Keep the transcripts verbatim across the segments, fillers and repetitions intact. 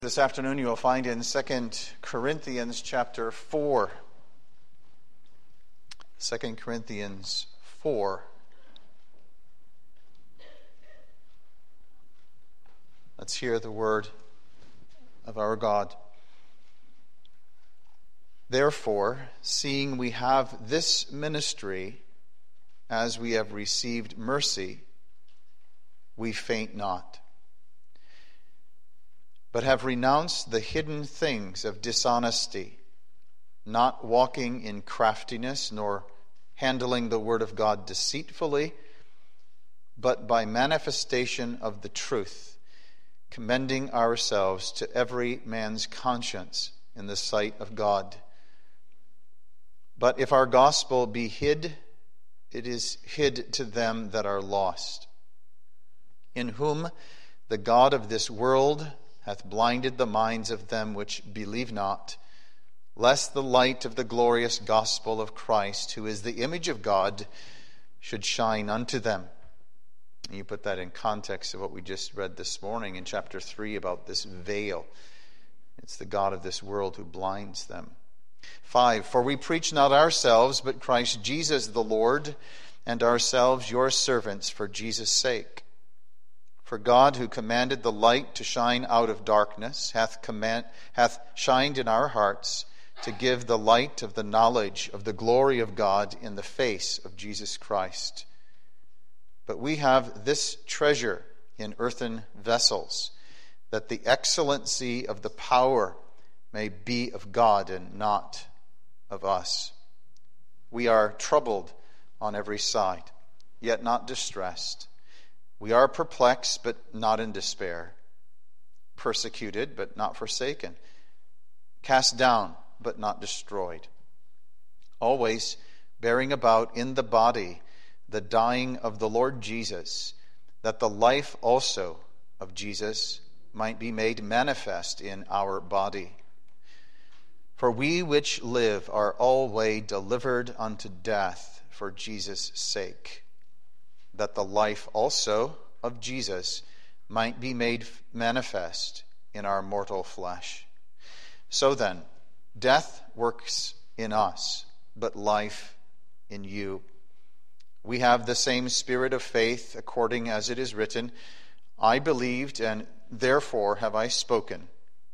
This afternoon you will find in Second Corinthians chapter four. Second Corinthians four. Let's hear the word of our God. Therefore, seeing we have this ministry, as we have received mercy, we faint not, but have renounced the hidden things of dishonesty, not walking in craftiness, nor handling the word of God deceitfully, but by manifestation of the truth, commending ourselves to every man's conscience in the sight of God. But if our gospel be hid, it is hid to them that are lost, in whom the God of this world hath blinded the minds of them which believe not, lest the light of the glorious gospel of Christ, who is the image of God, should shine unto them. And you put that in context of what we just read this morning in chapter three about this veil. It's the God of this world who blinds them. Five, for we preach not ourselves, but Christ Jesus the Lord, and ourselves your servants for Jesus' sake. For God, who commanded the light to shine out of darkness, hath command, hath shined in our hearts to give the light of the knowledge of the glory of God in the face of Jesus Christ. But we have this treasure in earthen vessels, that the excellency of the power may be of God and not of us. We are troubled on every side, yet not distressed. We are perplexed, but not in despair. Persecuted, but not forsaken. Cast down, but not destroyed. Always bearing about in the body the dying of the Lord Jesus, that the life also of Jesus might be made manifest in our body. For we which live are always delivered unto death for Jesus' sake, that the life also of Jesus might be made manifest in our mortal flesh. So then, death works in us, but life in you. We have the same spirit of faith, according as it is written, I believed, and therefore have I spoken.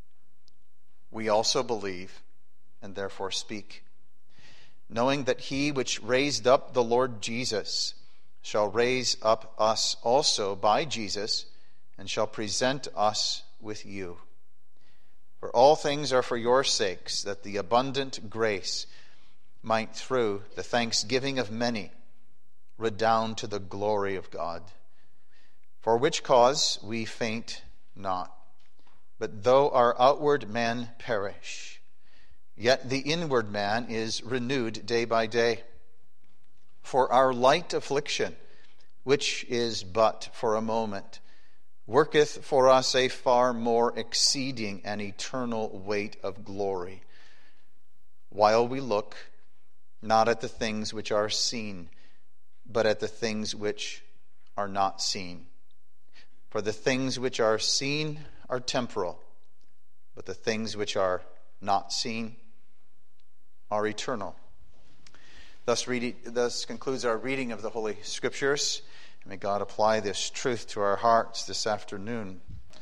We also believe, and therefore speak, knowing that he which raised up the Lord Jesus shall raise up us also by Jesus, and shall present us with you. For all things are for your sakes, that the abundant grace might through the thanksgiving of many redound to the glory of God. For which cause we faint not. But though our outward man perish, yet the inward man is renewed day by day. For our light affliction, which is but for a moment, worketh for us a far more exceeding and eternal weight of glory, while we look not at the things which are seen, but at the things which are not seen. For the things which are seen are temporal, but the things which are not seen are eternal. Thus, read, thus concludes our reading of the Holy Scriptures. May God apply this truth to our hearts this afternoon.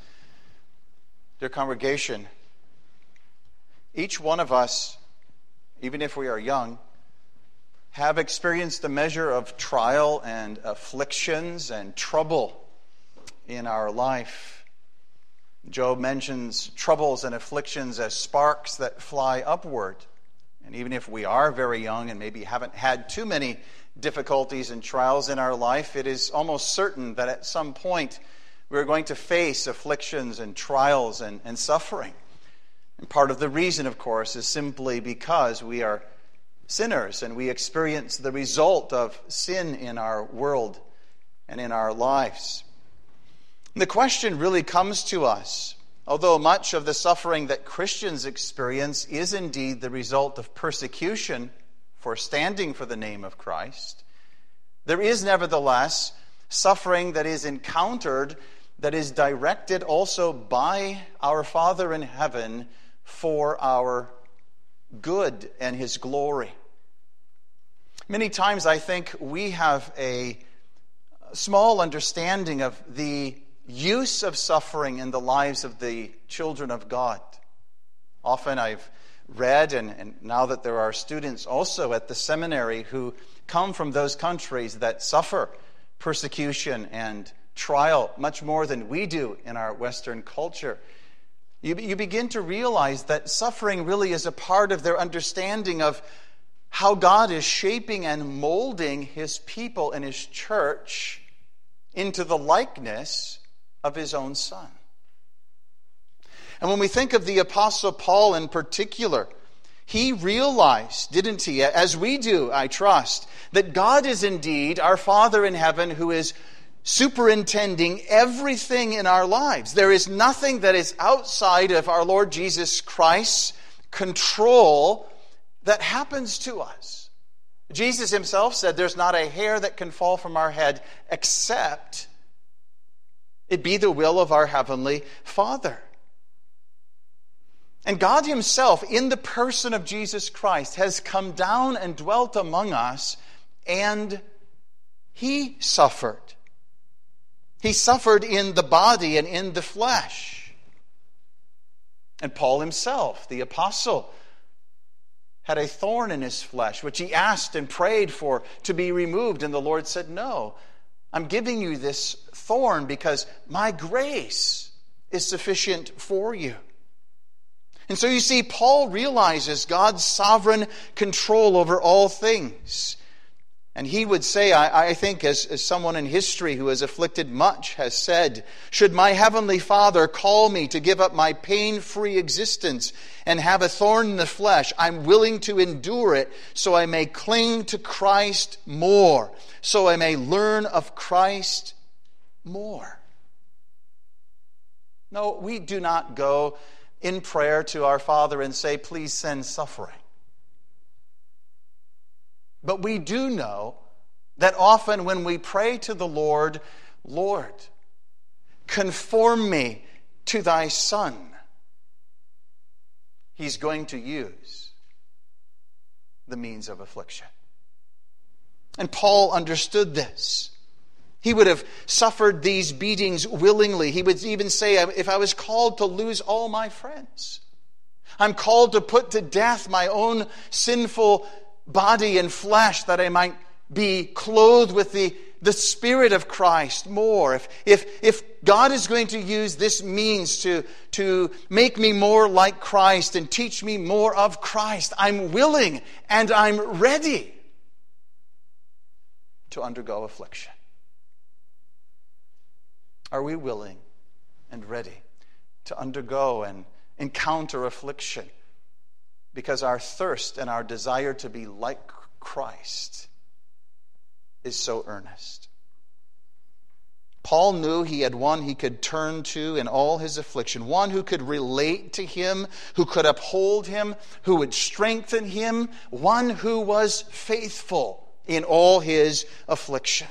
Dear congregation, each one of us, even if we are young, have experienced a measure of trial and afflictions and trouble in our life. Job mentions troubles and afflictions as sparks that fly upward. And even if we are very young and maybe haven't had too many difficulties and trials in our life, it is almost certain that at some point we're going to face afflictions and trials and, and suffering. And part of the reason, of course, is simply because we are sinners and we experience the result of sin in our world and in our lives. And the question really comes to us, although much of the suffering that Christians experience is indeed the result of persecution for standing for the name of Christ, there is nevertheless suffering that is encountered that is directed also by our Father in heaven for our good and his glory. Many times I think we have a small understanding of the use of suffering in the lives of the children of God. Often I've read, and, and now that there are students also at the seminary who come from those countries that suffer persecution and trial much more than we do in our Western culture, you, you begin to realize that suffering really is a part of their understanding of how God is shaping and molding his people and his church into the likeness of his own Son. And when we think of the Apostle Paul in particular, he realized, didn't he, as we do, I trust, that God is indeed our Father in heaven who is superintending everything in our lives. There is nothing that is outside of our Lord Jesus Christ's control that happens to us. Jesus himself said there's not a hair that can fall from our head except it be the will of our Heavenly Father. And God himself, in the person of Jesus Christ, has come down and dwelt among us, and he suffered. He suffered in the body and in the flesh. And Paul himself, the apostle, had a thorn in his flesh, which he asked and prayed for to be removed. And the Lord said, no, I'm giving you this thorn because my grace is sufficient for you. And so you see, Paul realizes God's sovereign control over all things. And he would say, I, I think as, as someone in history who has afflicted much has said, should my heavenly Father call me to give up my pain-free existence and have a thorn in the flesh, I'm willing to endure it so I may cling to Christ more, so I may learn of Christ more. No, we do not go in prayer to our Father and say, please send suffering. But we do know that often when we pray to the Lord, Lord, conform me to thy Son, he's going to use the means of affliction. And Paul understood this. He would have suffered these beatings willingly. He would even say, if I was called to lose all my friends, I'm called to put to death my own sinful body and flesh that I might be clothed with the, the Spirit of Christ more. If, if, if God is going to use this means to, to make me more like Christ and teach me more of Christ, I'm willing and I'm ready to undergo affliction. Are we willing and ready to undergo and encounter affliction? Because our thirst and our desire to be like Christ is so earnest. Paul knew he had one he could turn to in all his affliction, one who could relate to him, who could uphold him, who would strengthen him, one who was faithful in all his affliction.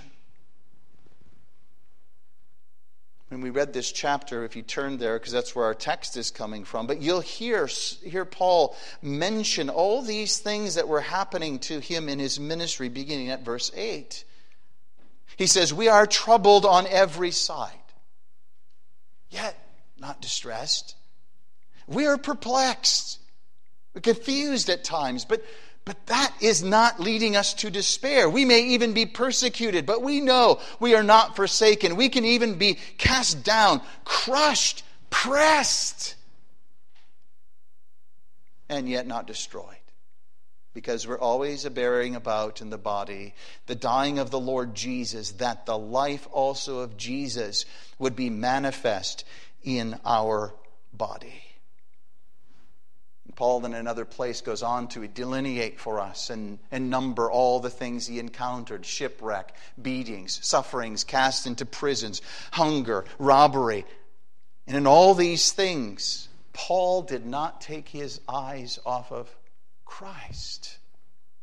When we read this chapter, if you turn there, because that's where our text is coming from, but you'll hear, hear Paul mention all these things that were happening to him in his ministry, beginning at verse eight. He says, we are troubled on every side, yet not distressed. We are perplexed, confused at times, but But that is not leading us to despair. We may even be persecuted, but we know we are not forsaken. We can even be cast down, crushed, pressed, and yet not destroyed. Because we're always bearing about in the body the dying of the Lord Jesus, that the life also of Jesus would be manifest in our body. Paul in another place goes on to delineate for us and, and number all the things he encountered: shipwreck, beatings, sufferings, cast into prisons, hunger, robbery. And in all these things, Paul did not take his eyes off of Christ.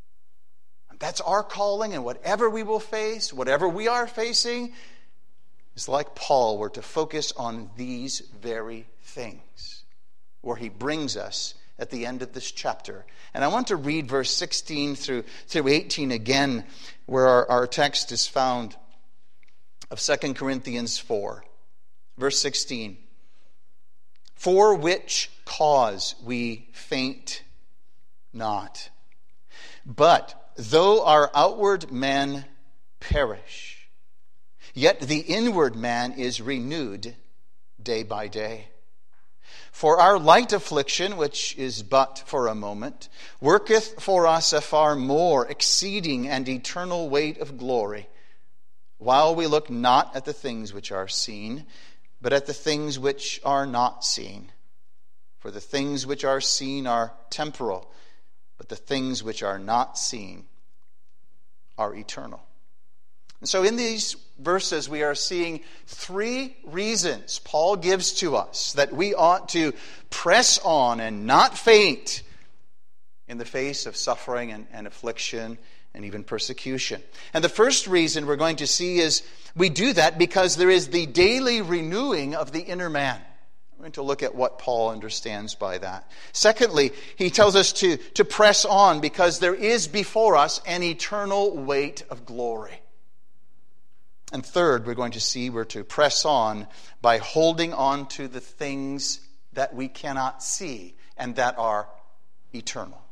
That's our calling, and whatever we will face, whatever we are facing, is like Paul, we're to focus on these very things, where he brings us at the end of this chapter. And I want to read verse sixteen through, through eighteen again, where our, our text is found of Second Corinthians four. Verse sixteen. For which cause we faint not. But though our outward man perish, yet the inward man is renewed day by day. For our light affliction, which is but for a moment, worketh for us a far more exceeding and eternal weight of glory, while we look not at the things which are seen, but at the things which are not seen. For the things which are seen are temporal, but the things which are not seen are eternal. And so in these verses, we are seeing three reasons Paul gives to us that we ought to press on and not faint in the face of suffering and, and affliction and even persecution. And the first reason we're going to see is we do that because there is the daily renewing of the inner man. We're going to look at what Paul understands by that. Secondly, he tells us to, to press on because there is before us an eternal weight of glory. And third, we're going to see we're to press on by holding on to the things that we cannot see and that are eternal.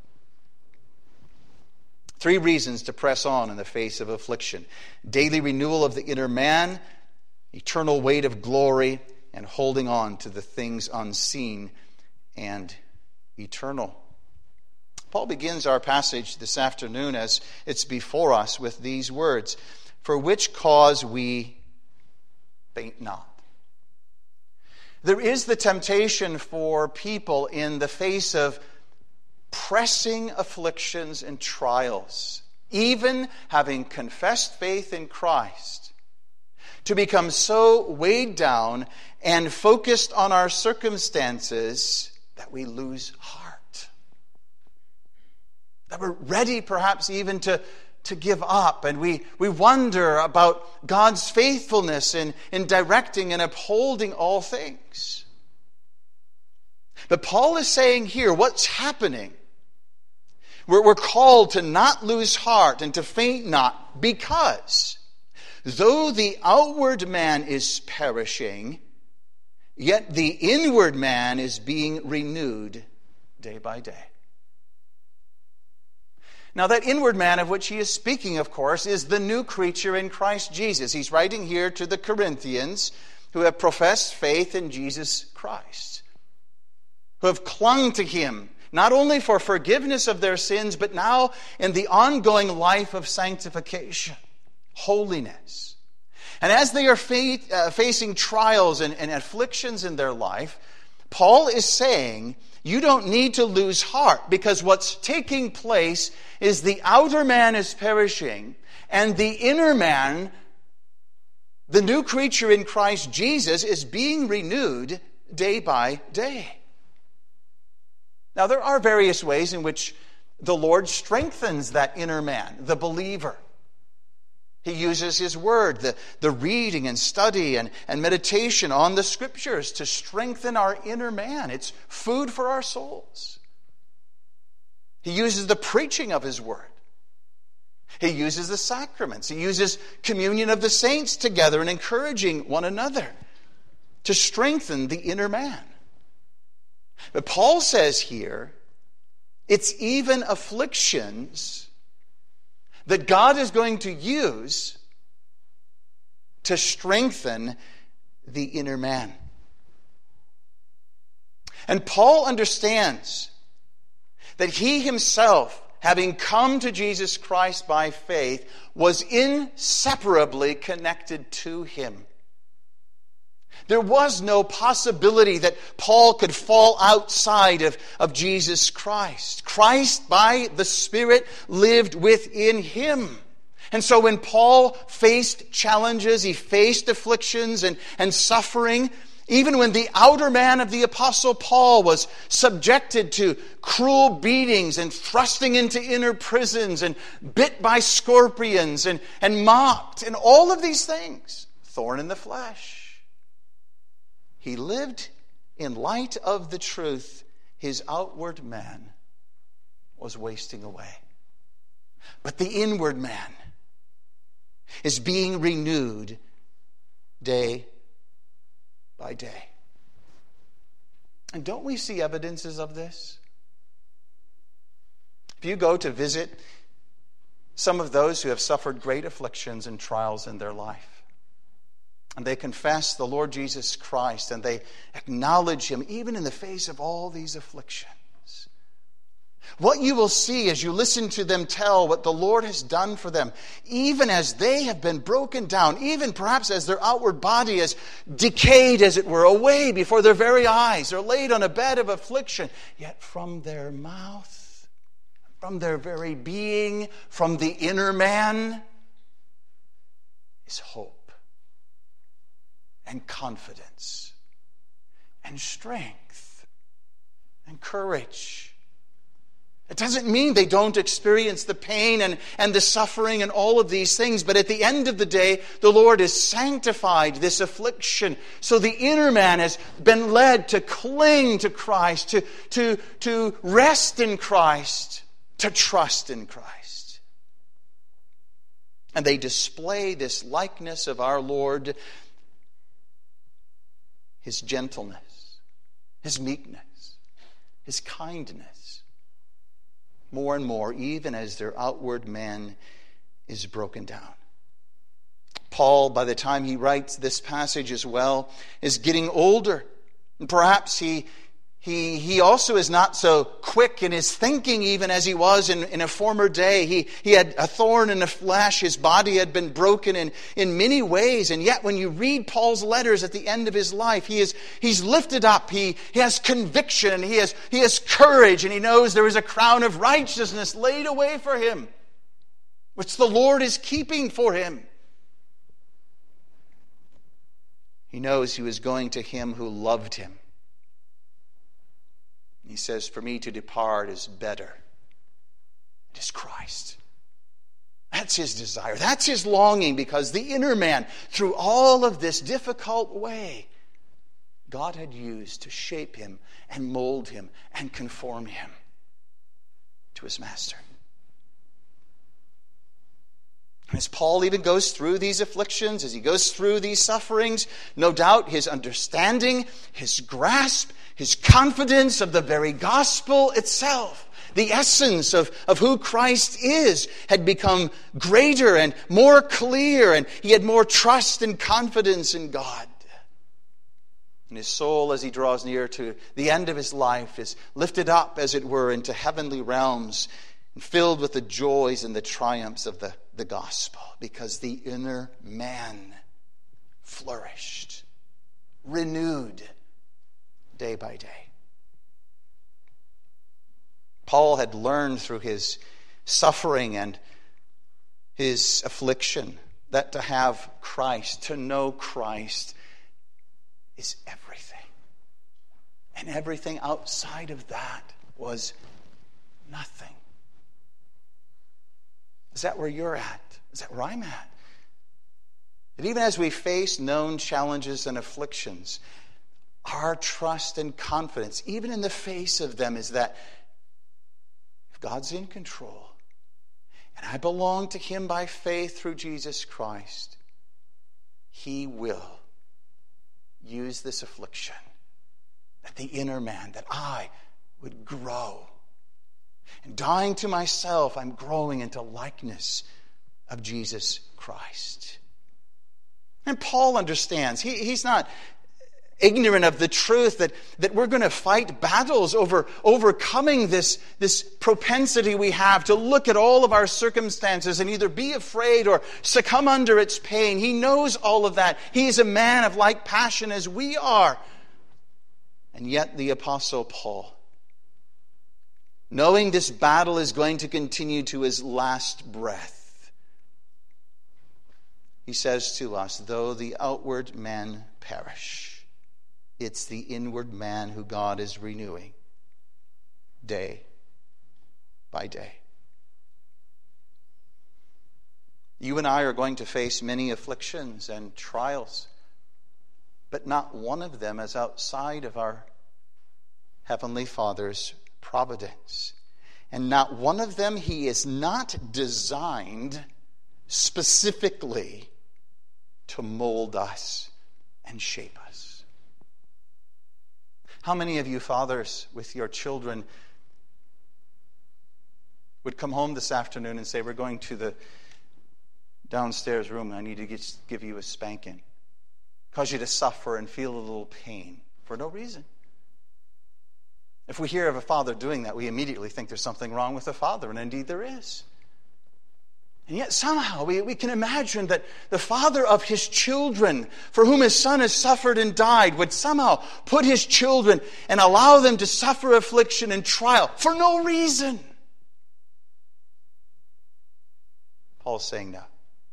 Three reasons to press on in the face of affliction. Daily renewal of the inner man, eternal weight of glory, and holding on to the things unseen and eternal. Paul begins our passage this afternoon as it's before us with these words. For which cause we faint not. There is the temptation for people in the face of pressing afflictions and trials, even having confessed faith in Christ, to become so weighed down and focused on our circumstances that we lose heart. That we're ready perhaps even to to give up, and we, we wonder about God's faithfulness in, in directing and upholding all things. But Paul is saying here, what's happening? We're, we're called to not lose heart and to faint not, because though the outward man is perishing, yet the inward man is being renewed day by day. Now, that inward man of which he is speaking, of course, is the new creature in Christ Jesus. He's writing here to the Corinthians who have professed faith in Jesus Christ, who have clung to him, not only for forgiveness of their sins, but now in the ongoing life of sanctification, holiness. And as they are fa- uh, facing trials and, and afflictions in their life, Paul is saying, you don't need to lose heart, because what's taking place is the outer man is perishing, and the inner man, the new creature in Christ Jesus, is being renewed day by day. Now, there are various ways in which the Lord strengthens that inner man, the believer. He uses his word, the, the reading and study and, and meditation on the scriptures to strengthen our inner man. It's food for our souls. He uses the preaching of his word. He uses the sacraments. He uses communion of the saints together and encouraging one another to strengthen the inner man. But Paul says here, it's even afflictions that God is going to use to strengthen the inner man. And Paul understands that he himself, having come to Jesus Christ by faith, was inseparably connected to him. There was no possibility that Paul could fall outside of, of Jesus Christ. Christ, by the Spirit, lived within him. And so when Paul faced challenges, he faced afflictions and, and suffering, even when the outer man of the Apostle Paul was subjected to cruel beatings and thrusting into inner prisons and bit by scorpions and, and mocked and all of these things, thorn in the flesh. He lived in light of the truth. His outward man was wasting away. But the inward man is being renewed day by day. And don't we see evidences of this? If you go to visit some of those who have suffered great afflictions and trials in their life, and they confess the Lord Jesus Christ, and they acknowledge Him even in the face of all these afflictions, what you will see as you listen to them tell what the Lord has done for them, even as they have been broken down, even perhaps as their outward body is decayed, as it were, away before their very eyes, they're laid on a bed of affliction, yet from their mouth, from their very being, from the inner man, is hope and confidence and strength and courage. It doesn't mean they don't experience the pain and, and the suffering and all of these things, but at the end of the day, the Lord has sanctified this affliction. So the inner man has been led to cling to Christ, to, to, to rest in Christ, to trust in Christ. And they display this likeness of our Lord, His gentleness, His meekness, His kindness, more and more, even as their outward man is broken down. Paul, by the time he writes this passage as well, is getting older. And perhaps he He, he also is not so quick in his thinking even as he was in, in a former day. He, he had a thorn in the flesh. His body had been broken in, in many ways. And yet when you read Paul's letters at the end of his life, he is, he's lifted up. He, he has conviction. And he has, he has courage. And he knows there is a crown of righteousness laid away for him, which the Lord is keeping for him. He knows he was going to Him who loved him. He says, for me to depart is better. It is Christ. That's his desire. That's his longing, because the inner man, through all of this difficult way, God had used to shape him and mold him and conform him to his master. As Paul even goes through these afflictions, as he goes through these sufferings, no doubt his understanding, his grasp, his confidence of the very gospel itself, the essence of, of who Christ is, had become greater and more clear, and he had more trust and confidence in God. And his soul, as he draws near to the end of his life, is lifted up, as it were, into heavenly realms, and filled with the joys and the triumphs of the, the gospel, because the inner man flourished, renewed day by day. Paul had learned through his suffering and his affliction that to have Christ, to know Christ, is everything. And everything outside of that was nothing. Is that where you're at? Is that where I'm at? That even as we face known challenges and afflictions, our trust and confidence, even in the face of them, is that if God's in control, and I belong to Him by faith through Jesus Christ, He will use this affliction, that the inner man, that I would grow. And dying to myself, I'm growing into likeness of Jesus Christ. And Paul understands. He, he's not ignorant of the truth that, that we're going to fight battles over overcoming this, this propensity we have to look at all of our circumstances and either be afraid or succumb under its pain. He knows all of that. He is a man of like passion as we are. And yet the Apostle Paul, knowing this battle is going to continue to his last breath, he says to us, though the outward man perish, it's the inward man who God is renewing day by day. You and I are going to face many afflictions and trials, but not one of them is outside of our Heavenly Father's providence. And not one of them He is not designed specifically to mold us and shape us. How many of you fathers with your children would come home this afternoon and say, we're going to the downstairs room, I need to get, give you a spanking, cause you to suffer and feel a little pain for no reason? If we hear of a father doing that, we immediately think there's something wrong with the father, and indeed there is. And yet somehow we, we can imagine that the father of his children, for whom his son has suffered and died, would somehow put his children and allow them to suffer affliction and trial for no reason. Paul's saying now,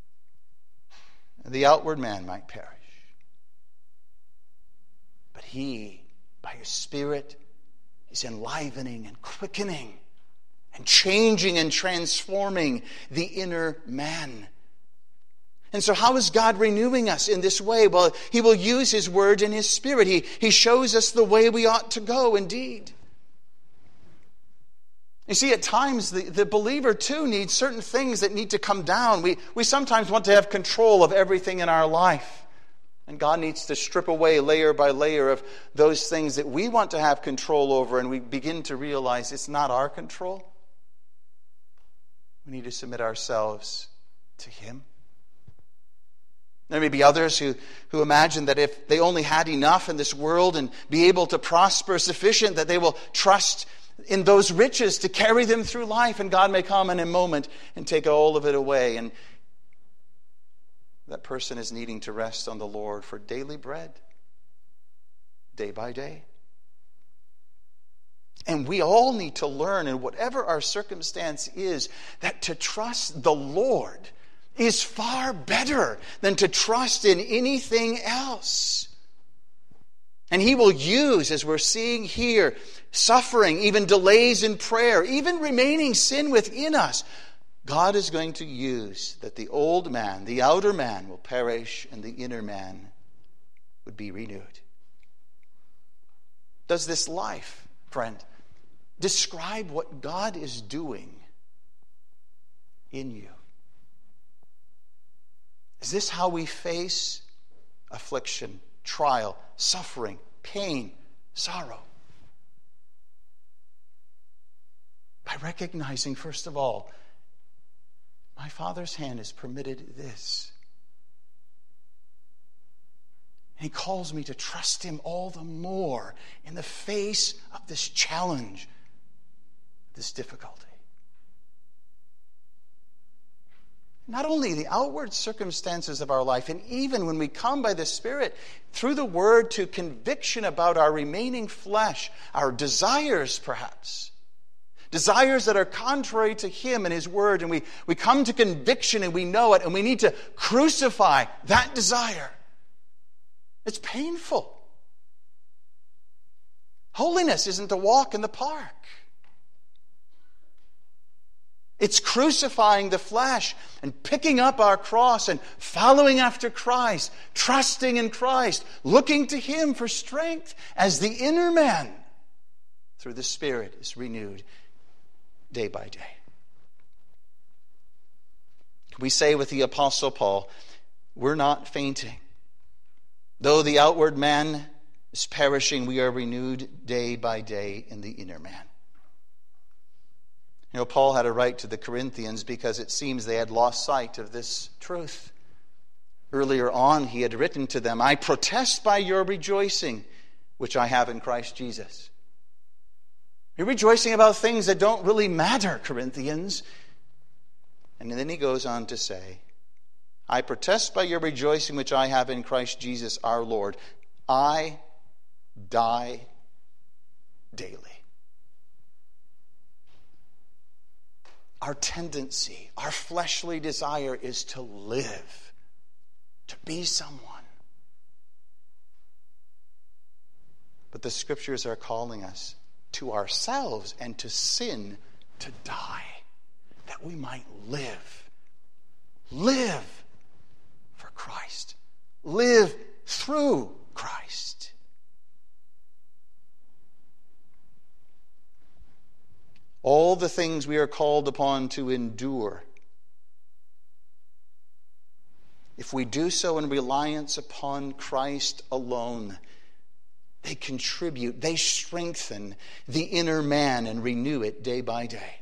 the outward man might perish, but he, by his Spirit, is enlivening and quickening and changing and transforming the inner man. And so how is God renewing us in this way? Well, He will use His Word and His Spirit. He, he shows us the way we ought to go, indeed. You see, at times, the, the believer, too, needs certain things that need to come down. We, we sometimes want to have control of everything in our life. And God needs to strip away layer by layer of those things that we want to have control over, and we begin to realize it's not our control. We need to submit ourselves to Him. There may be others who, who imagine that if they only had enough in this world and be able to prosper sufficient, that they will trust in those riches to carry them through life, and God may come in a moment and take all of it away. And that person is needing to rest on the Lord for daily bread, day by day. And we all need to learn, in whatever our circumstance is, that to trust the Lord is far better than to trust in anything else. And He will use, as we're seeing here, suffering, even delays in prayer, even remaining sin within us. God is going to use that the old man, the outer man, will perish and the inner man would be renewed. Does this life, friend, describe what God is doing in you? Is this how we face affliction, trial, suffering, pain, sorrow? By recognizing, first of all, my Father's hand has permitted this. And He calls me to trust Him all the more in the face of this challenge, this difficulty. Not only the outward circumstances of our life, and even when we come by the Spirit through the Word to conviction about our remaining flesh, our desires perhaps, desires that are contrary to Him and His Word, and we, we come to conviction and we know it, and we need to crucify that desire. It's painful. Holiness isn't a walk in the park. It's crucifying the flesh and picking up our cross and following after Christ, trusting in Christ, looking to Him for strength as the inner man through the Spirit is renewed day by day. We say with the Apostle Paul, we're not fainting. Though the outward man is perishing, we are renewed day by day in the inner man. You know, Paul had a right to the Corinthians because it seems they had lost sight of this truth. Earlier on, he had written to them, I protest by your rejoicing, which I have in Christ Jesus. You're rejoicing about things that don't really matter, Corinthians. And then he goes on to say, I protest by your rejoicing which I have in Christ Jesus our Lord. I die daily. Our tendency, our fleshly desire is to live, to be someone. But the Scriptures are calling us to ourselves and to sin to die, that we might live. live for Christ. Live through Christ. All the things we are called upon to endure, if we do so in reliance upon Christ alone, they contribute, they strengthen the inner man and renew it day by day.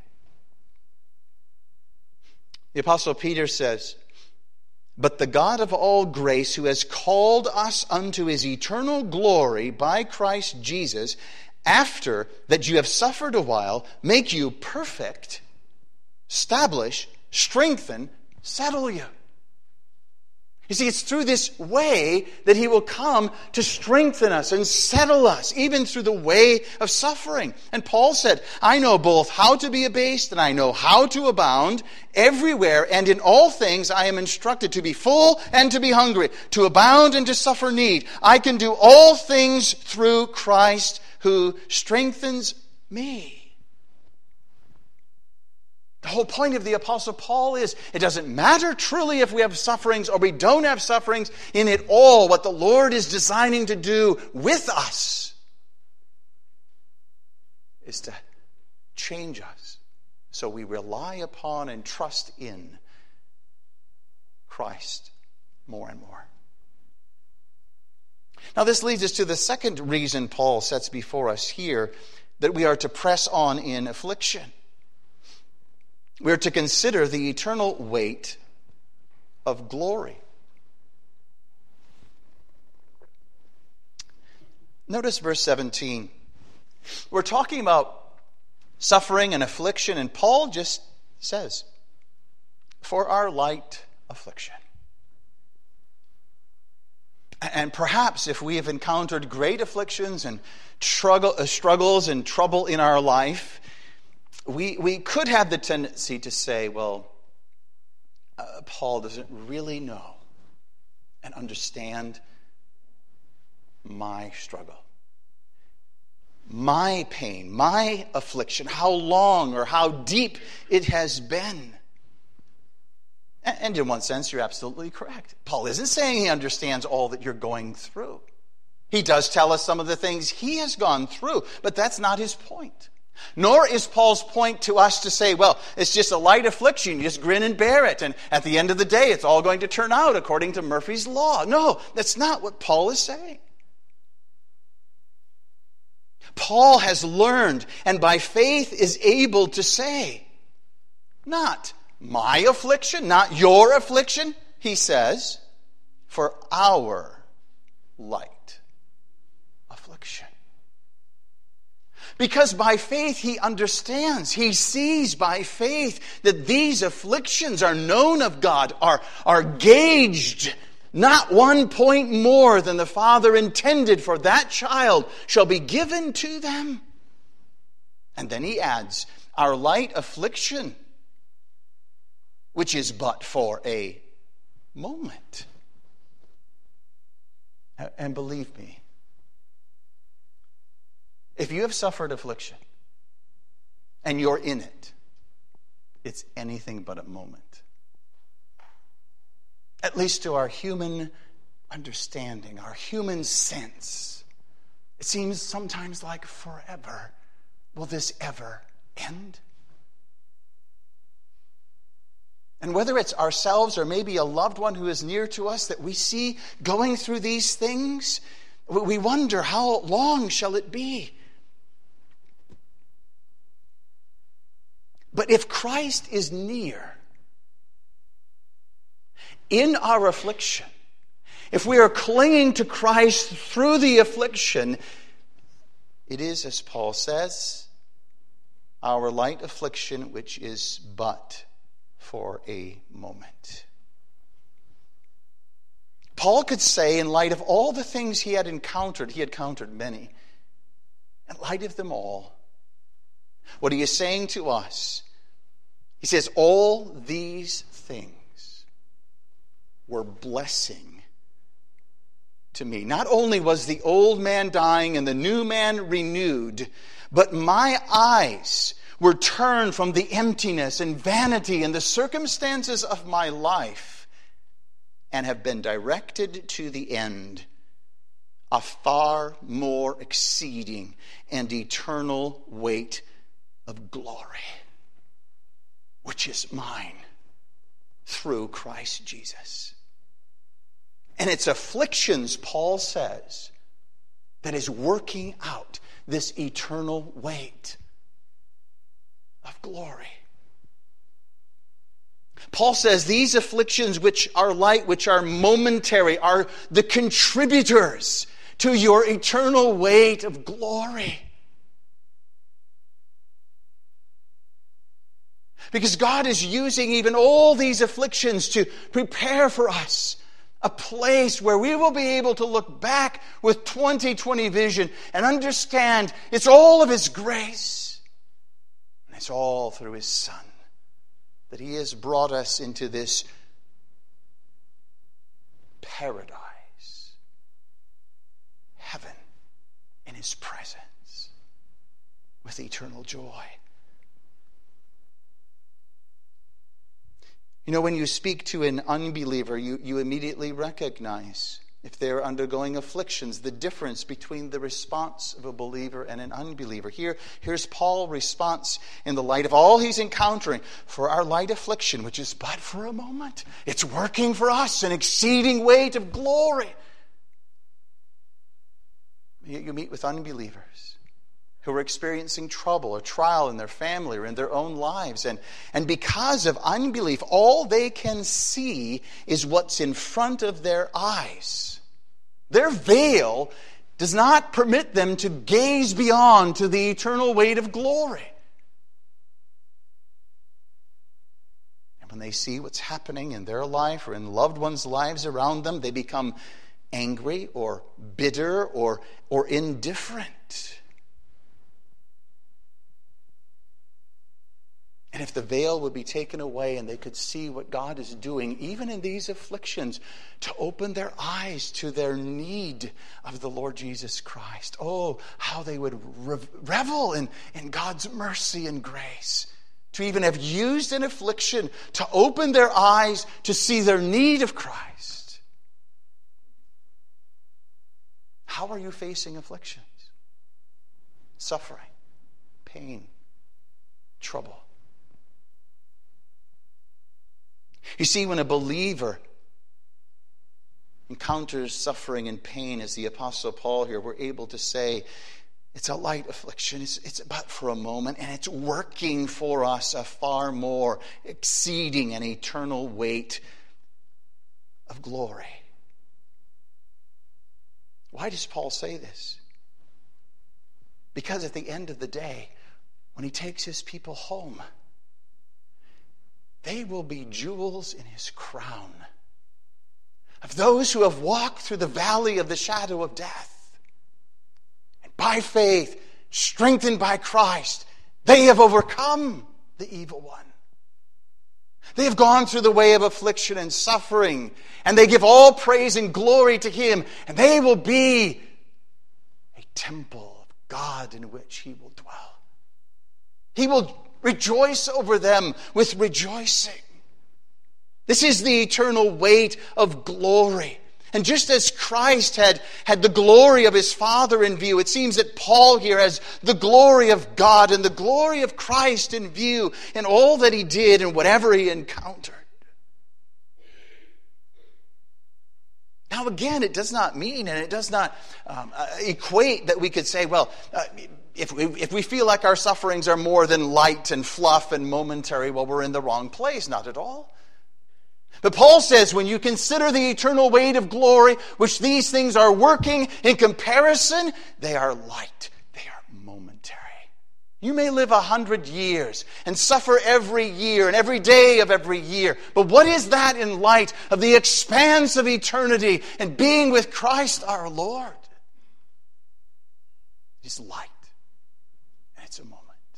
The Apostle Peter says, "But the God of all grace, who has called us unto his eternal glory by Christ Jesus, after that you have suffered a while, make you perfect, establish, strengthen, settle you." You see, it's through this way that he will come to strengthen us and settle us, even through the way of suffering. And Paul said, "I know both how to be abased and I know how to abound. Everywhere and in all things I am instructed to be full and to be hungry, to abound and to suffer need. I can do all things through Christ who strengthens me." The whole point of the Apostle Paul is, it doesn't matter truly if we have sufferings or we don't have sufferings. In it all, what the Lord is designing to do with us is to change us so we rely upon and trust in Christ more and more. Now this leads us to the second reason Paul sets before us here, that we are to press on in affliction. We are to consider the eternal weight of glory. Notice verse seventeen. We're talking about suffering and affliction, and Paul just says, "For our light affliction." And perhaps if we have encountered great afflictions and struggle, uh, struggles and trouble in our life, We we could have the tendency to say, well, uh, Paul doesn't really know and understand my struggle, my pain, my affliction, how long or how deep it has been. And, and in one sense, you're absolutely correct. Paul isn't saying he understands all that you're going through. He does tell us some of the things he has gone through, but that's not his point. Nor is Paul's point to us to say, well, it's just a light affliction, you just grin and bear it, and at the end of the day, it's all going to turn out according to Murphy's Law. No, that's not what Paul is saying. Paul has learned, and by faith is able to say, not my affliction, not your affliction, he says, for our light affliction. Because by faith he understands, he sees by faith that these afflictions are known of God, are, are gauged, not one point more than the Father intended for that child shall be given to them. And then he adds, our light affliction, which is but for a moment. And believe me, if you have suffered affliction and you're in it, it's anything but a moment. At least to our human understanding, our human sense, it seems sometimes like forever. Will this ever end? And whether it's ourselves or maybe a loved one who is near to us that we see going through these things, we wonder, how long shall it be? But if Christ is near in our affliction, if we are clinging to Christ through the affliction, it is, as Paul says, our light affliction, which is but for a moment. Paul could say, in light of all the things he had encountered, he had encountered many, in light of them all, what he is saying to us, he says, all these things were blessing to me. Not only was the old man dying and the new man renewed, but my eyes were turned from the emptiness and vanity and the circumstances of my life and have been directed to the end, a far more exceeding and eternal weight of glory, which is mine through Christ Jesus. And it's afflictions, Paul says, that is working out this eternal weight of glory. Paul says these afflictions which are light, which are momentary, are the contributors to your eternal weight of glory. Because God is using even all these afflictions to prepare for us a place where we will be able to look back with twenty twenty vision and understand it's all of His grace. And it's all through His Son that He has brought us into this paradise, heaven in His presence with eternal joy. You know, when you speak to an unbeliever, you, you immediately recognize, if they're undergoing afflictions, the difference between the response of a believer and an unbeliever. Here, here's Paul's response in the light of all he's encountering. For our light affliction, which is but for a moment, it's working for us an exceeding weight of glory. Yet you meet with unbelievers who are experiencing trouble or trial in their family or in their own lives. And, and because of unbelief, all they can see is what's in front of their eyes. Their veil does not permit them to gaze beyond to the eternal weight of glory. And when they see what's happening in their life or in loved ones' lives around them, they become angry or bitter or, or indifferent. And if the veil would be taken away and they could see what God is doing, even in these afflictions, to open their eyes to their need of the Lord Jesus Christ. Oh, how they would revel in, in God's mercy and grace. To even have used an affliction to open their eyes to see their need of Christ. How are you facing afflictions? Suffering, pain, trouble. You see, when a believer encounters suffering and pain, as the Apostle Paul here, we're able to say, it's a light affliction, it's, it's but for a moment, and it's working for us a far more exceeding and eternal weight of glory. Why does Paul say this? Because at the end of the day, when he takes his people home, they will be jewels in his crown of those who have walked through the valley of the shadow of death. And by faith, strengthened by Christ, they have overcome the evil one. They have gone through the way of affliction and suffering, and they give all praise and glory to Him, and they will be a temple of God in which He will dwell. He will rejoice over them with rejoicing. This is the eternal weight of glory. And just as Christ had, had the glory of His Father in view, it seems that Paul here has the glory of God and the glory of Christ in view in all that he did and whatever he encountered. Now again, it does not mean and it does not um, uh, equate that we could say, well, uh, If we, if we feel like our sufferings are more than light and fluff and momentary, well, we're in the wrong place. Not at all. But Paul says when you consider the eternal weight of glory, which these things are working in comparison, they are light. They are momentary. You may live a hundred years and suffer every year and every day of every year. But what is that in light of the expanse of eternity and being with Christ our Lord? It is light. It's a moment.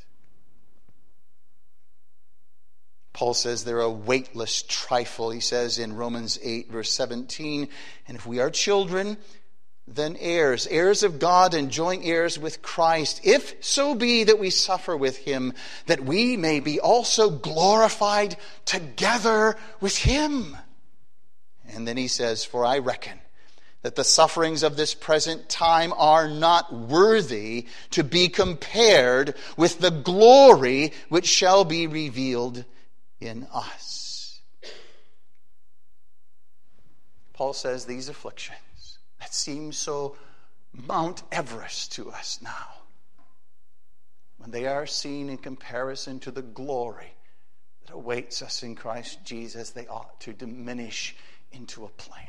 Paul says they're a weightless trifle. He says in Romans eight, verse seventeen, and if we are children, then heirs, heirs of God and joint heirs with Christ, if so be that we suffer with him, that we may be also glorified together with him. And then he says, for I reckon that the sufferings of this present time are not worthy to be compared with the glory which shall be revealed in us. Paul says these afflictions that seem so Mount Everest to us now, when they are seen in comparison to the glory that awaits us in Christ Jesus, they ought to diminish into a plain.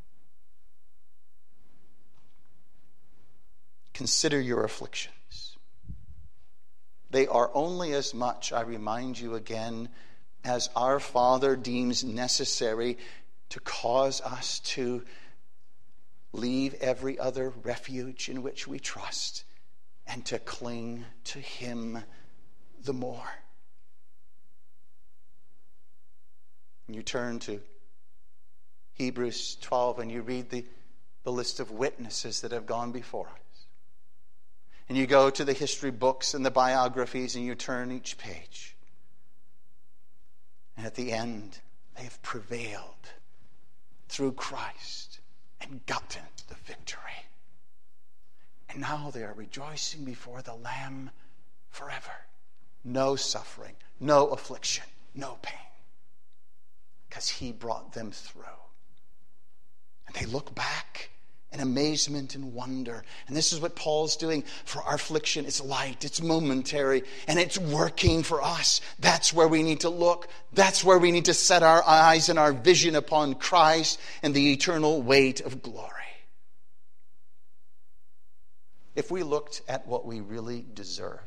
Consider your afflictions. They are only as much, I remind you again, as our Father deems necessary to cause us to leave every other refuge in which we trust and to cling to him the more. You turn to Hebrews twelve and you read the, the list of witnesses that have gone before us. And you go to the history books and the biographies and you turn each page. And at the end, they have prevailed through Christ and gotten the victory. And now they are rejoicing before the Lamb forever. No suffering, no affliction, no pain. Because he brought them through. And they look back in amazement and wonder. And this is what Paul's doing for our affliction. It's light, it's momentary, and it's working for us. That's where we need to look. That's where we need to set our eyes and our vision upon Christ and the eternal weight of glory. If we looked at what we really deserve,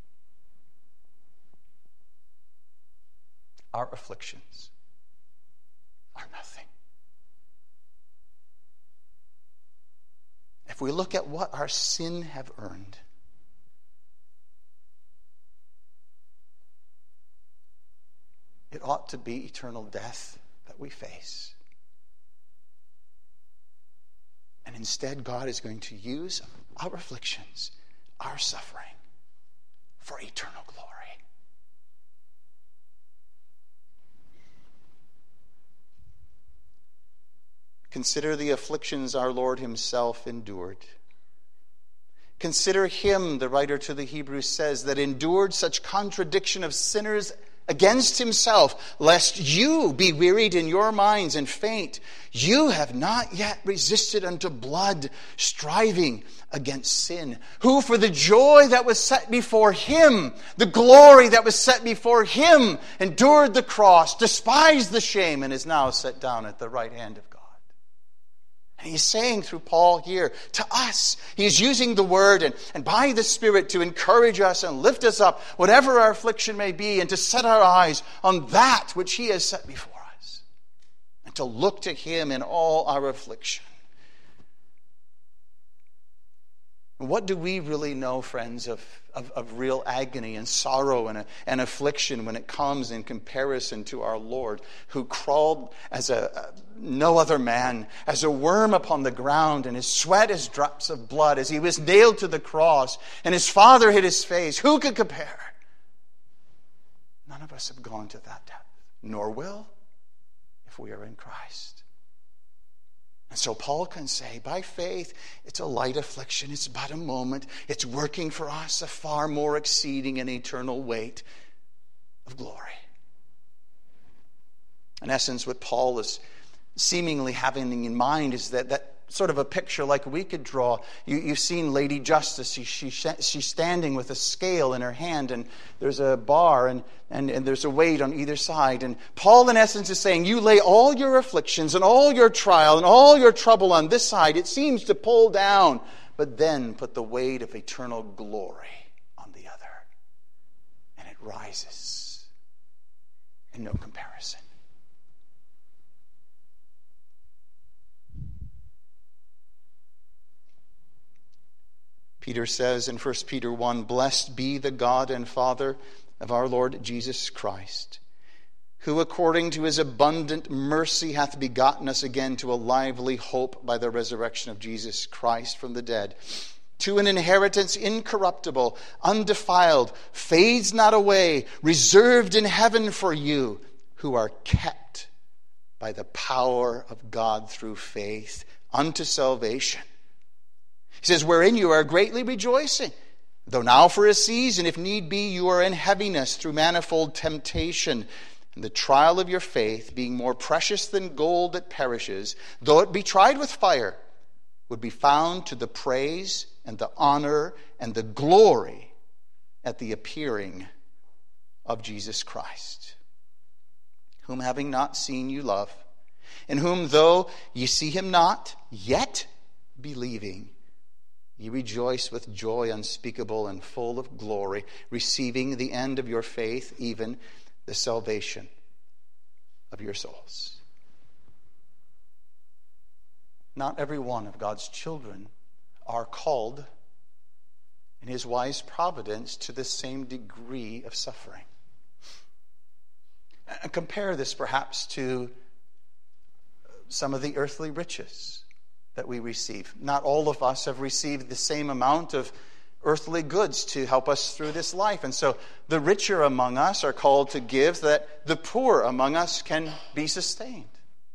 our afflictions are nothing. If we look at what our sin have earned, it ought to be eternal death that we face. And instead, God is going to use our afflictions, our suffering, for eternal glory. Consider the afflictions our Lord himself endured. Consider him, the writer to the Hebrews says, that endured such contradiction of sinners against himself, lest you be wearied in your minds and faint. You have not yet resisted unto blood, striving against sin. Who for the joy that was set before him, the glory that was set before him, endured the cross, despised the shame, and is now set down at the right hand of God. And he's saying through Paul here to us, he's using the word and, and by the Spirit to encourage us and lift us up, whatever our affliction may be, and to set our eyes on that which he has set before us. And to look to him in all our affliction. What do we really know, friends, of, of, of real agony and sorrow and, a, and affliction when it comes in comparison to our Lord, who crawled as a, a no other man, as a worm upon the ground, and his sweat as drops of blood, as he was nailed to the cross, and his Father hid his face? Who could compare? None of us have gone to that depth, nor will, if we are in Christ. And so Paul can say, by faith, it's a light affliction. It's but a moment. It's working for us a far more exceeding and eternal weight of glory. In essence, what Paul is seemingly having in mind is that, that sort of a picture like we could draw. You, you've seen Lady Justice. She, she, she's standing with a scale in her hand, and there's a bar, and, and, and there's a weight on either side. And Paul, in essence, is saying, you lay all your afflictions and all your trial and all your trouble on this side. It seems to pull down, but then put the weight of eternal glory on the other. And it rises in no comparison. Peter says in First Peter one, blessed be the God and Father of our Lord Jesus Christ, who according to his abundant mercy hath begotten us again to a lively hope by the resurrection of Jesus Christ from the dead, to an inheritance incorruptible, undefiled, fades not away, reserved in heaven for you, who are kept by the power of God through faith unto salvation. He says, wherein you are greatly rejoicing, though now for a season, if need be, you are in heaviness through manifold temptation, and the trial of your faith, being more precious than gold that perishes, though it be tried with fire, would be found to the praise and the honor and the glory at the appearing of Jesus Christ, whom having not seen you love, in whom though ye see him not, yet believing, ye rejoice with joy unspeakable and full of glory, receiving the end of your faith, even the salvation of your souls. Not every one of God's children are called in his wise providence to the same degree of suffering. And compare this perhaps to some of the earthly riches that we receive. Not all of us have received the same amount of earthly goods to help us through this life. And so the richer among us are called to give that the poor among us can be sustained.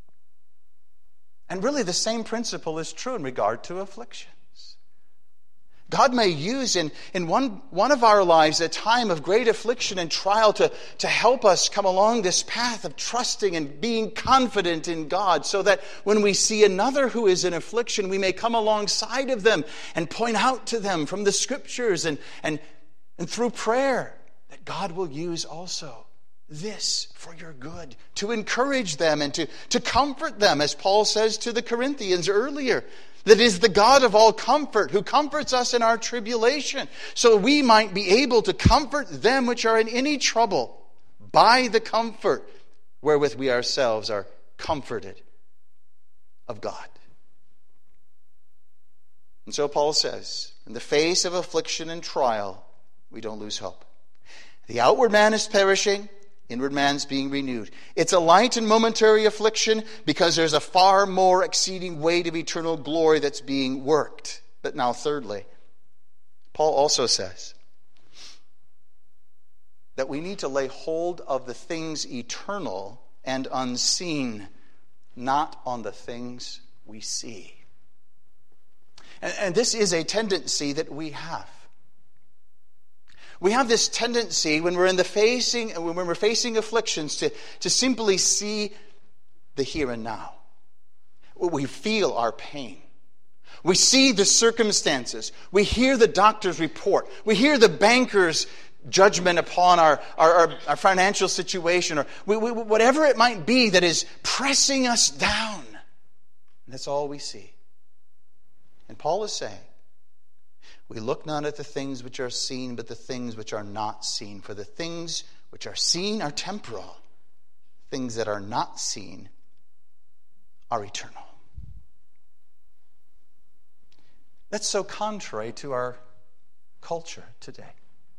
And really the same principle is true in regard to afflictions. God may use in, in one, one of our lives a time of great affliction and trial to, to help us come along this path of trusting and being confident in God, so that when we see another who is in affliction, we may come alongside of them and point out to them from the Scriptures and, and, and through prayer that God will use also this for your good, to encourage them and to, to comfort them, as Paul says to the Corinthians earlier. That is the God of all comfort, who comforts us in our tribulation, so we might be able to comfort them which are in any trouble by the comfort wherewith we ourselves are comforted of God. And so Paul says, in the face of affliction and trial, we don't lose hope. The outward man is perishing, inward man's being renewed. It's a light and momentary affliction because there's a far more exceeding weight of eternal glory that's being worked. But now thirdly, Paul also says that we need to lay hold of the things eternal and unseen, not on the things we see. And, and this is a tendency that we have. We have this tendency when we're in the facing, when we're facing afflictions, to, to simply see the here and now. We feel our pain. We see the circumstances. We hear the doctor's report. We hear the banker's judgment upon our, our, our, our financial situation, or we, we, whatever it might be that is pressing us down. And that's all we see. And Paul is saying, we look not at the things which are seen, but the things which are not seen. For the things which are seen are temporal. Things that are not seen are eternal. That's so contrary to our culture today.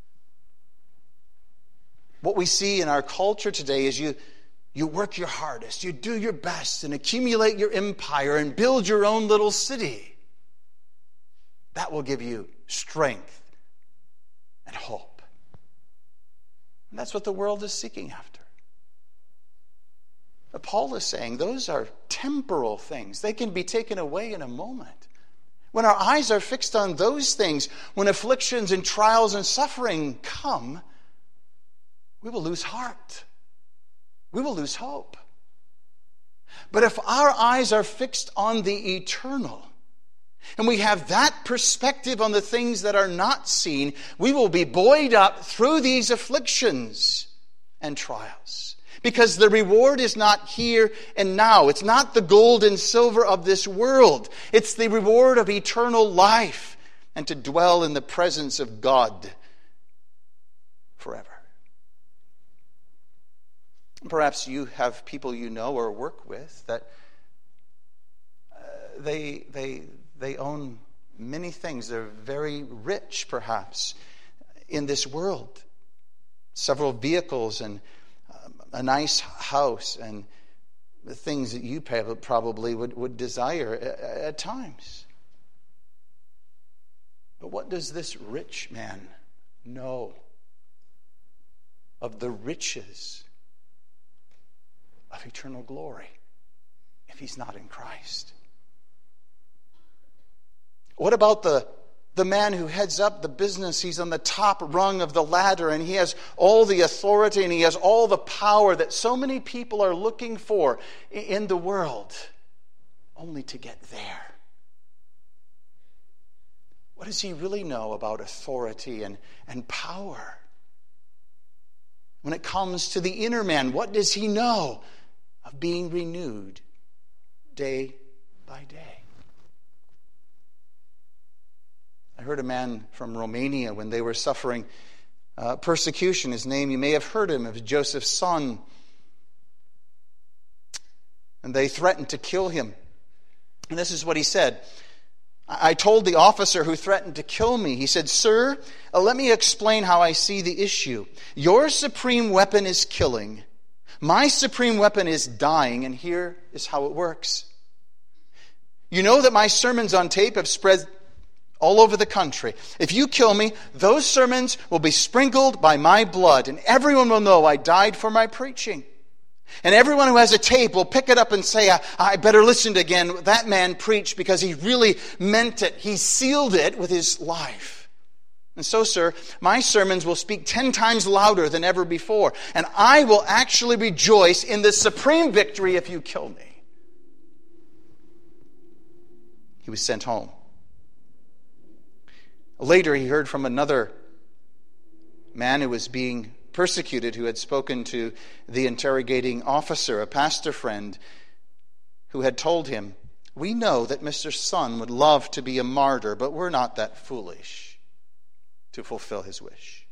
What we see in our culture today is you, you work your hardest, you do your best and accumulate your empire and build your own little city. That will give you strength and hope. And that's what the world is seeking after. But Paul is saying those are temporal things. They can be taken away in a moment. When our eyes are fixed on those things, when afflictions and trials and suffering come, we will lose heart. We will lose hope. But if our eyes are fixed on the eternal, and we have that perspective on the things that are not seen, we will be buoyed up through these afflictions and trials. Because the reward is not here and now. It's not the gold and silver of this world. It's the reward of eternal life and to dwell in the presence of God forever. Perhaps you have people you know or work with that uh, they they they own many things. They're very rich, perhaps, in this world. Several vehicles and um, a nice house and the things that you probably would, would desire at, at times. But what does this rich man know of the riches of eternal glory if he's not in Christ? What about the, the man who heads up the business? He's on the top rung of the ladder and he has all the authority and he has all the power that so many people are looking for in the world, only to get there. What does he really know about authority and, and power? When it comes to the inner man, what does he know of being renewed day by day? I heard a man from Romania when they were suffering uh, persecution. His name, you may have heard him, it was Joseph's son. And they threatened to kill him. And this is what he said. I told the officer who threatened to kill me, he said, "Sir, uh, let me explain how I see the issue. Your supreme weapon is killing. My supreme weapon is dying, and here is how it works. You know that my sermons on tape have spread all over the country. If you kill me, those sermons will be sprinkled by my blood, and everyone will know I died for my preaching. And everyone who has a tape will pick it up and say, I, I better listen to again. That man preached because he really meant it. He sealed it with his life. And so, sir, my sermons will speak ten times louder than ever before. And I will actually rejoice in the supreme victory if you kill me." He was sent home. Later, he heard from another man who was being persecuted, who had spoken to the interrogating officer, a pastor friend, who had told him, "We know that Mister Son would love to be a martyr, but we're not that foolish to fulfill his wish."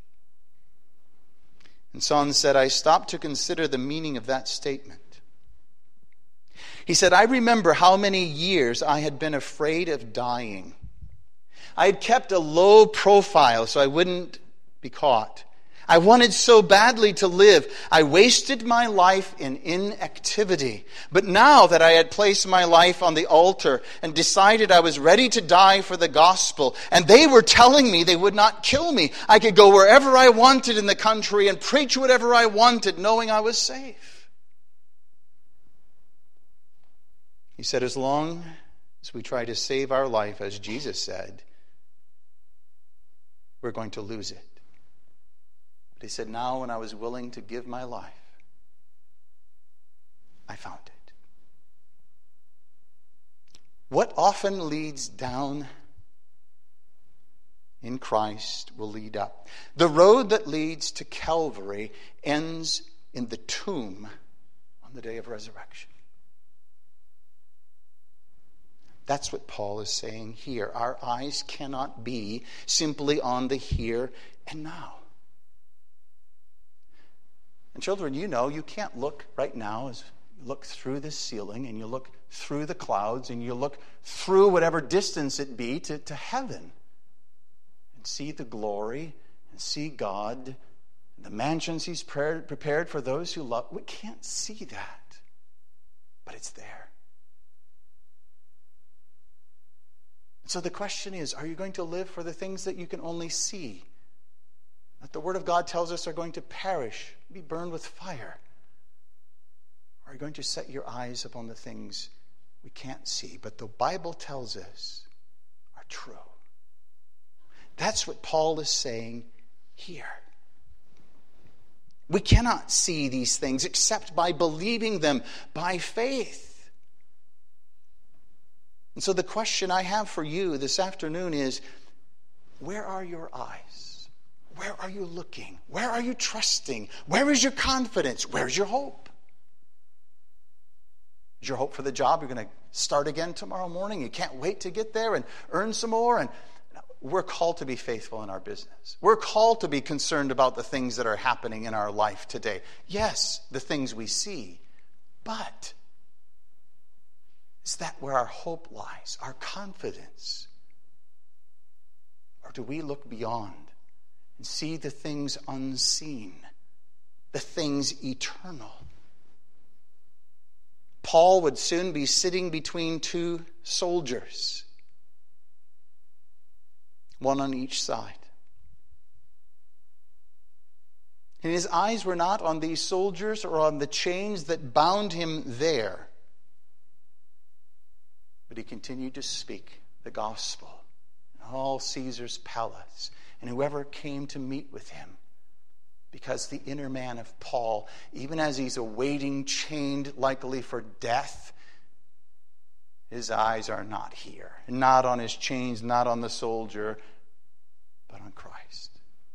And Son said, "I stopped to consider the meaning of that statement." He said, "I remember how many years I had been afraid of dying. I had kept a low profile so I wouldn't be caught. I wanted so badly to live. I wasted my life in inactivity. But now that I had placed my life on the altar and decided I was ready to die for the gospel, and they were telling me they would not kill me, I could go wherever I wanted in the country and preach whatever I wanted, knowing I was safe." He said, as long as we try to save our life, as Jesus said, we're going to lose it. But he said, now when I was willing to give my life, I found it. What often leads down in Christ will lead up. The road that leads to Calvary ends in the tomb on the day of resurrection. That's what Paul is saying here. Our eyes cannot be simply on the here and now. And children, you know, you can't look right now as you look through this ceiling and you look through the clouds and you look through whatever distance it be to, to heaven and see the glory and see God and the mansions he's prepared for those who love. We can't see that, but it's there. So the question is, are you going to live for the things that you can only see, that the Word of God tells us are going to perish, be burned with fire? Or are you going to set your eyes upon the things we can't see, but the Bible tells us are true? That's what Paul is saying here. We cannot see these things except by believing them by faith. And so the question I have for you this afternoon is, where are your eyes? Where are you looking? Where are you trusting? Where is your confidence? Where's your hope? Is your hope for the job? You're going to start again tomorrow morning. You can't wait to get there and earn some more. And we're called to be faithful in our business. We're called to be concerned about the things that are happening in our life today. Yes, the things we see, but is that where our hope lies, our confidence? Or do we look beyond and see the things unseen the things eternal. Paul would soon be sitting between two soldiers, one on each side. And his eyes were not on these soldiers or on the chains that bound him there, but he continued to speak the gospel in all Caesar's palace and whoever came to meet with him. Because the inner man of Paul, even as he's awaiting, chained likely for death, his eyes are not here. Not on his chains, not on the soldier, but on Christ.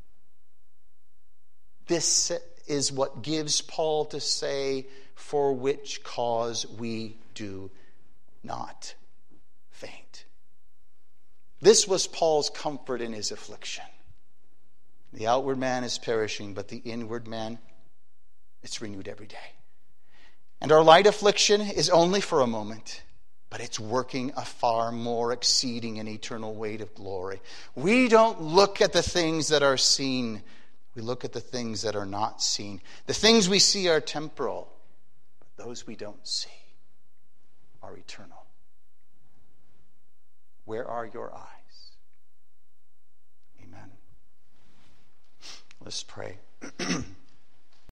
This is what gives Paul to say, for which cause we do not faint. This was Paul's comfort in his affliction. The outward man is perishing, but the inward man, it's renewed every day. And our light affliction is only for a moment, but it's working a far more exceeding and eternal weight of glory. We don't look at the things that are seen. We look at the things that are not seen. The things we see are temporal, but those we don't see are eternal. Where are your eyes? Amen. Let's pray.